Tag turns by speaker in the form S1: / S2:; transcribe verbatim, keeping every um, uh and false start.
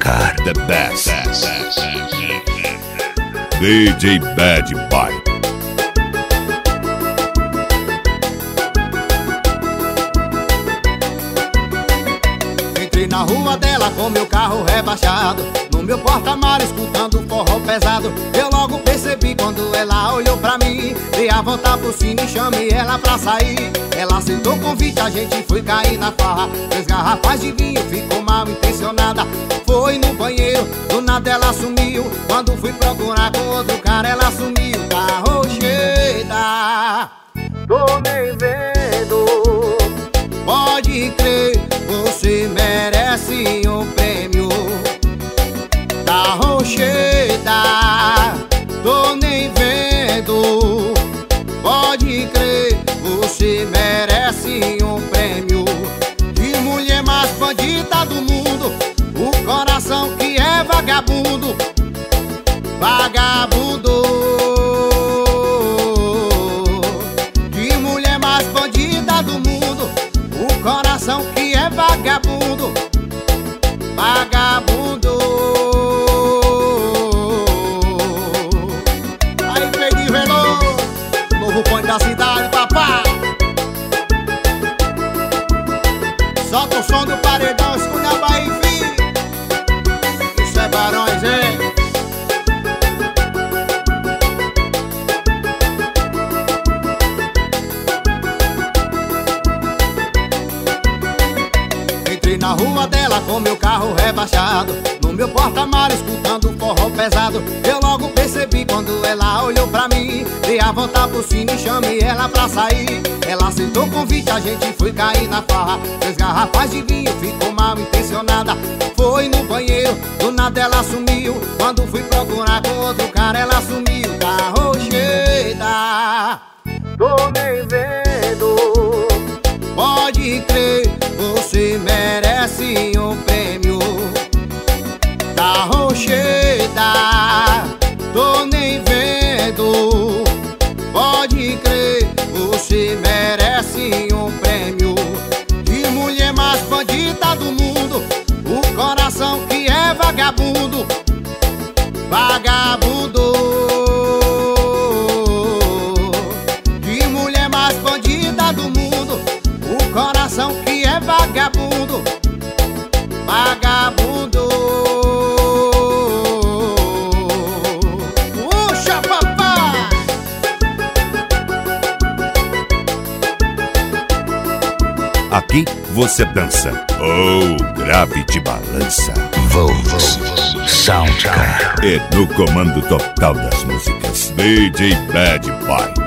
S1: Soundcar,
S2: the best. D J Bad Boy.
S3: Entrei na rua dela com meu carro rebaixado, no meu porta-malas escutando forró pesado. Eu logo percebi quando ela olhou pra mim, dei a volta por cima e chamei ela pra sair. Ela aceitou o convite, a gente foi cair na farra. Três garrafas de vinho, ficou mal intencionada. Foi no banheiro, do nada ela sumiu. Quando fui procurar com outro cara, ela sumiu. Tá rocheda, tô nem vendo. Pode crer, você merece um prêmio. Tá rocheda, tô nem vendo. Pode crer, você merece um prêmio. De mulher mais bandida do mundo, o coração que é vagabundo. Vagabundo. De mulher mais bandida do mundo, o coração que é vagabundo. Vagabundo. Aí, Pedro Veloso, novo ponto da cidade, papá. Solta o som do paredão, escuta a Bahia, filho. Isso é Barões, hein? Entrei na rua dela com meu carro rebaixado, no meu porta-malas escutando forró pesado. Eu logo percebi quando ela olhou pra mim, dei a volta por cima e chamei ela pra sair. Ela aceitou o convite, a gente foi cair na farra. Três garrafas de vinho, ficou mal intencionada. Foi no banheiro, do nada ela sumiu. Quando fui procurar com outro cara, ela sumiu. Tá rocheda, tô nem vendo. Pode crer, você merece um prêmio. Tá rocheda, tô nem vendo. Pode crer, você merece um prêmio. De mulher mais bandida do mundo, o coração que é vagabundo. Vagabundo. De mulher mais bandida do mundo, o coração que é vagabundo. Vagabundo. Puxa, papá!
S2: Aqui você dança, ou oh, grave de balança.
S1: Volts Soundcar.
S2: E no comando total das músicas, D J Bad Boy.